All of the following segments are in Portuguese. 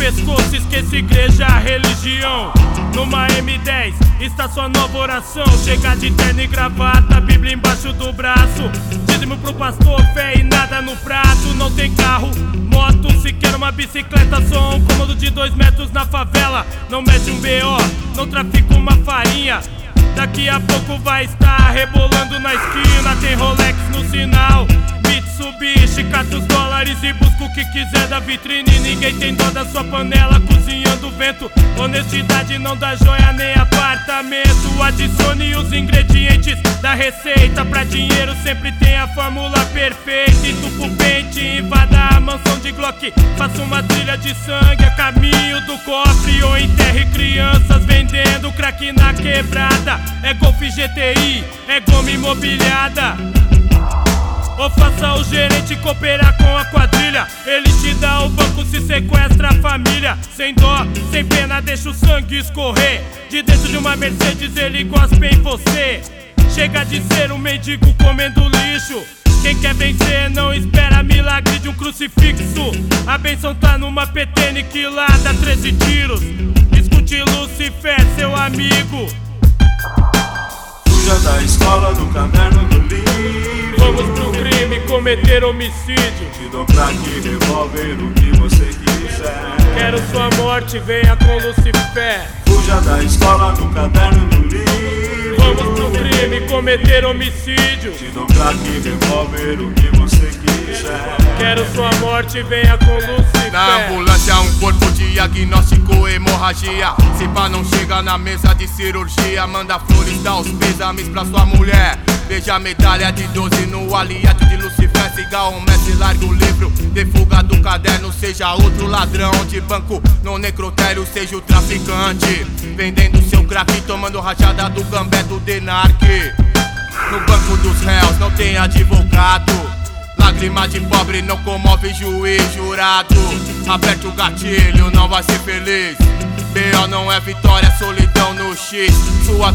pescoço, esqueça igreja, religião. Numa M10, está sua nova oração. Chega de terno e gravata, Bíblia embaixo do braço. Dízimo pro pastor, fé e nada no prato. Não tem carro, moto, sequer uma bicicleta. Só um cômodo de 2 metros na favela. Não mete um BO, não trafica uma farinha. Daqui a pouco vai estar rebolando na esquina. Tem Rolex no sinal, Mitsubishi, cata os dólares e busca o que quiser da vitrine. Ninguém tem dó da sua panela, cozinhando vento. Honestidade não dá joia nem apartamento. Adicione os ingredientes da receita. Pra dinheiro sempre tem a fórmula perfeita. Entupa o pente, invada a mansão de Glock. Faça uma trilha de sangue a caminho do cofre. Ou enterre crianças vendendo crack na quebrada. É Golf GTI, é goma imobiliada. Ou faça o gerente cooperar com a quadrilha. Ele te dá o banco se sequestra a família. Sem dó, sem pena, deixa o sangue escorrer. De dentro de uma Mercedes ele gospe em você. Chega de ser um mendigo comendo lixo. Quem quer vencer não espera milagre de um crucifixo. A benção tá numa PT aniquilada, 13 tiros. Escute Lucifer, seu amigo. Fuja da escola, do caderno, do livro. Vamos pro crime, cometer homicídio. Te dou crack, revólver, o que você quiser. Quero sua morte, venha com Lucifer. Fuja da escola, do caderno, do livro. Vamos pro crime, cometer homicídio. Te dou crack, revólver, o que você quiser. Quero sua morte, venha com Lucifer. Na ambulância um corpo diagnóstico hemorragia. Se pá não chega na mesa de cirurgia, manda flores, dá os pêsames pra sua mulher. Veja a medalha de 12 no aliado de Lucifer. Siga o mestre, larga o livro, dê fuga do caderno. Seja outro ladrão de banco no necrotério, seja o traficante vendendo seu crack, tomando rachada do gambé do Denarque. No banco dos réus não tem advogado. Lágrima de pobre não comove juiz, jurado. Aperta o gatilho, não vai ser feliz. B.O. não é vitória, solidão no X. Sua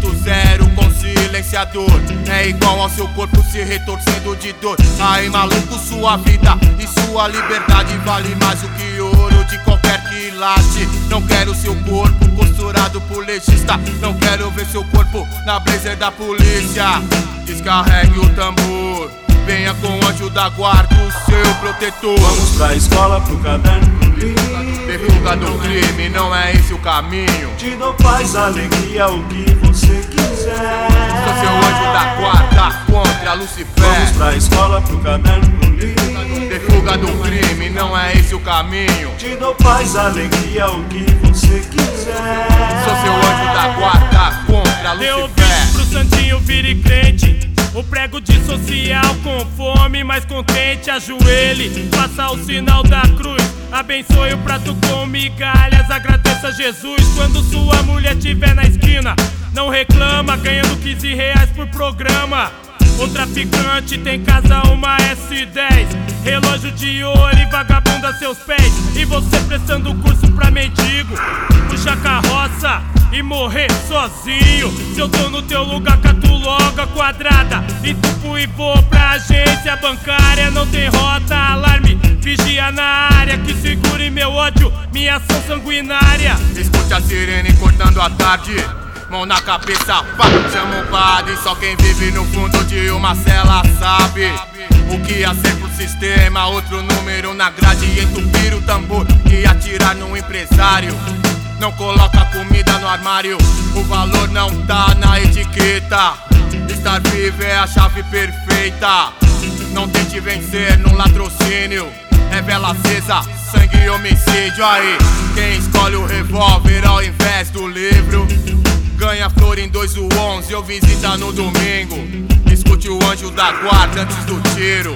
380 com silenciador é igual ao seu corpo se retorcendo de dor. Aí maluco, sua vida e sua liberdade vale mais do que ouro de qualquer quilate. Não quero seu corpo costurado por legista. Não quero ver seu corpo na blazer da polícia. Descarregue o tambor, venha com o anjo da guarda, o seu protetor. Vamos pra escola, pro caderno, pro livro. Fuga do crime, não é esse o caminho. Te dou paz, alegria, o que você quiser. Sou seu anjo da guarda contra Lucifer. Vamos pra escola, pro caderno, pro livro. Fuga do crime, não é esse o caminho. Te dou paz, alegria, o que você quiser. Sou seu anjo da guarda contra Dê ouvido Lucifer. pro santinho, vire crente. O prego de social com fome, mas contente, ajoelhe, faça o sinal da cruz. Abençoe o prato com migalhas, agradeça a Jesus. Quando sua mulher estiver na esquina, não reclama, ganhando 15 reais por programa. O traficante tem casa, uma S10, relógio de ouro e vagabundo a seus pés. E você prestando curso pra mendigo, puxa a carroça e morrer sozinho. Se eu tô no teu lugar, cato logo a quadrada, entupo e vou pra agência bancária. Não tem rota, alarme, vigia na área, que segure meu ódio, minha ação sanguinária. Escute a sirene cortando a tarde, mão na cabeça, pá, chama o padre. Só quem vive no fundo de uma cela sabe o que é ser pro sistema. Outro número na grade, entupir o tambor e atirar no empresário. Não coloca comida no armário, o valor não tá na etiqueta. Estar vivo é a chave perfeita. Não tente vencer no latrocínio, é vela acesa, sangue e homicídio. Aí, quem escolhe o revólver ao invés do livro, ganha flor em 2 o 11 ou visita no domingo. Escute o anjo da guarda antes do tiro.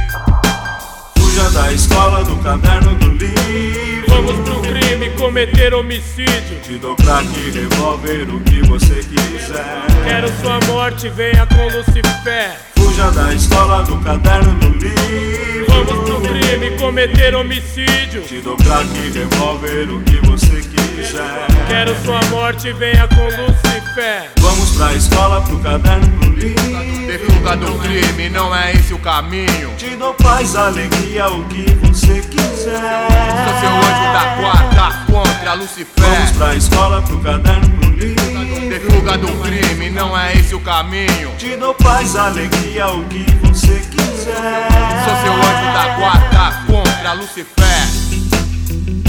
Fuja da escola, do caderno, do livro. Vamos pro crime, cometer homicídio. Te dou crack, revólver, o que você quiser. Quero sua morte, venha com Lucifer. Fuja da escola, do caderno, do livro. Vamos pro crime, cometer homicídio. Te dou crack, revólver, o que você quiser. Quero sua morte, venha com Lucifer. Vamos pra escola, pro caderno, pro livro. fuga do crime, não é esse o caminho. Te dou paz, alegria, o que você quiser. Sou seu anjo da guarda contra Lucifer. Vamos pra escola, pro caderno, pro livro. De fuga do crime, não é esse o caminho. Te dou paz, alegria, o que você quiser. Sou seu anjo da guarda contra Lucifer.